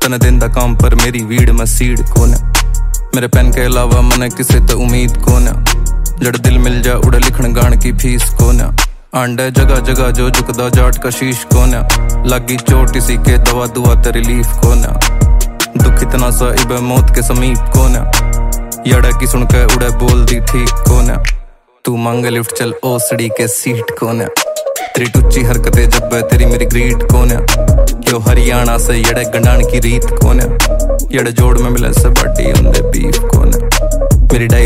तने देंदा काम पर मेरी वीड में सीड कोने। मेरे पेन के अलावा मने किसे तो उम्मीद कोने। जड़ दिल मिल जा उड़े लिखण गान की फीस कोने। आंडे जगह जगह जो झुकदा जाट का शीश कोने। लगी चोट इसी के दवा दुआ ते रिलीफ कोने। दुख इतना सा इबे मौत के समीप कोने। यड़ा की सुन के उड़े बोल दी ठीक कोने। तू मांगे लिफ्ट चल ओसड़ी के सीट कोने। तेरी टुच्ची हरकतें जब तेरी मेरी ग्रीट कोने। यो हरियाणा से यड़े गंडान की रीत कोने। यड़े जोड़ में मिले से बाटी उन्दे बीफ कोने। मेरी